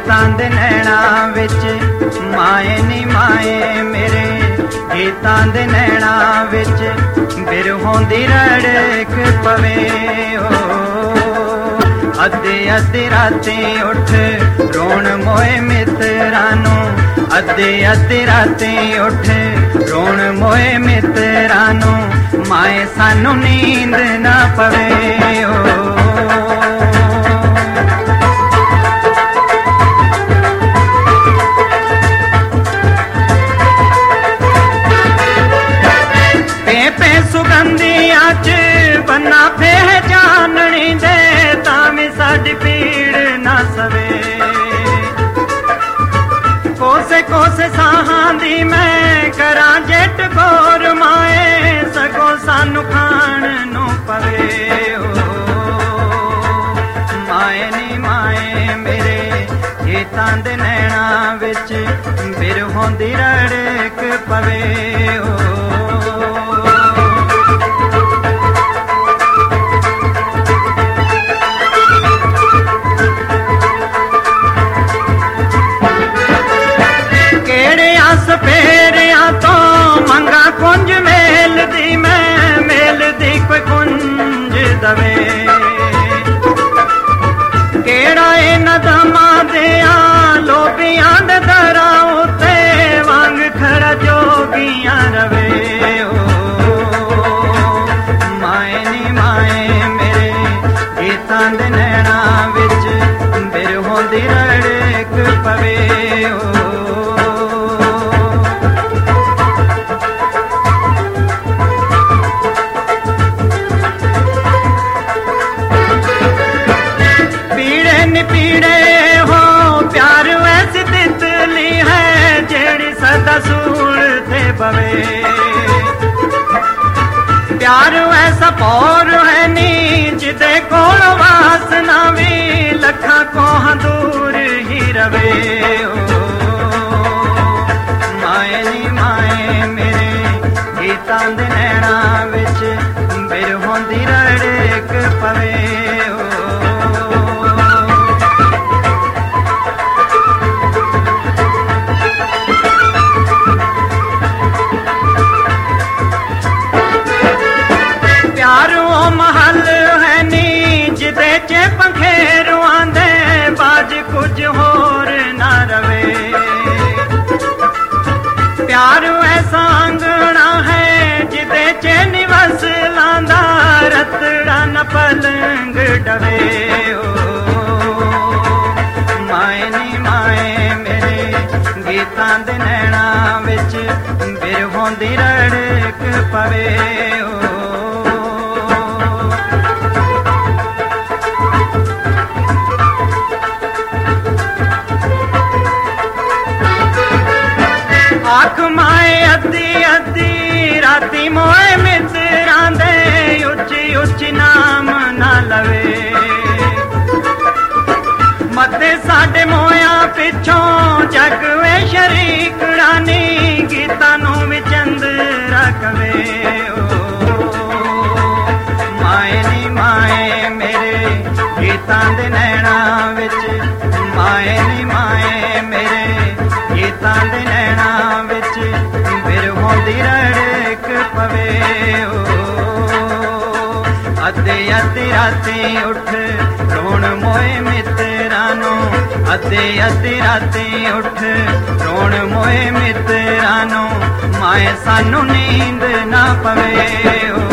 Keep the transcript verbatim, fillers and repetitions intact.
गीतां दे नैना विच माए नी माए मेरे, गीतां दे नैना विच बिरहों दी रड़क पवे ओ। अद्धे अद्धे रातें उठ रोण मोए मित्रां नू, अद्धे अद्धे रातें उठ रोण मोए मित्रां नू, माए सानू नींद ना पवे ओ। सुगंधियां च बन्ना पहचाननी दे, तां साडी पीड़ ना सवे। कोसे कोसे साहां दी मैं करा जट गोर माए, सगो सानू खाण नू पवे ओ। माए नी माए मेरे, गीतां दे नैना विच बिरहों दी रड़क पवे ओ। सपेरिया तो मंगा कुंज मेल दी मैं, मेल दी कोई कुंज दवे। केड़ा इन दमा दिया लोबियां दे दरा उते, वांग खड़ा जोगियां रवे ओ। माए नी माए मेरे, गीतां दे नैना विच बिरहों दी रड़क पवे ओ। पीड़े हो प्यार वैसी तितली है, जेड़ी सदा सूल थे पवे। प्यार वैसा पौर है नी, जिदे कोल वासना भी लखा कोह दूर ही रवे ओ। माए नी माए मेरे, गीतां दे नैना विच बिरहों दी रड़क पवे ओ। महल है नी, जिदे च पंखेरू आंदे, बाज कुछ होर ना रवे। प्यार ऐसा अंगना है, जिदे च निवस लांदा, रतड़ा न पलंग डवे ओ। माए नी माए मेरे, गीतां दे नैना विच बिरहों दी रड़क पवे ओ। आख माए अद्धी अद्धी राती मोए मित्रां दे, उच्ची उच्ची नाम ना लवे। मते साडे मोया पिछों जग वे शरीक रानी, गीतां नू भी चंद रखवे ओ। माए नी माए मेरे, गीतां दे नैना विच माए नी माए मेरे, गीतां दे नैना विच बिरहों दी रड़क पवे ओ। अद्धे अद्धे रातें उठ रोण मोए मित्रां नू, अद्धे अद्धे रातें उठ रोण मोए मित्रां नू, माए सानू नींद ना पवे ओ।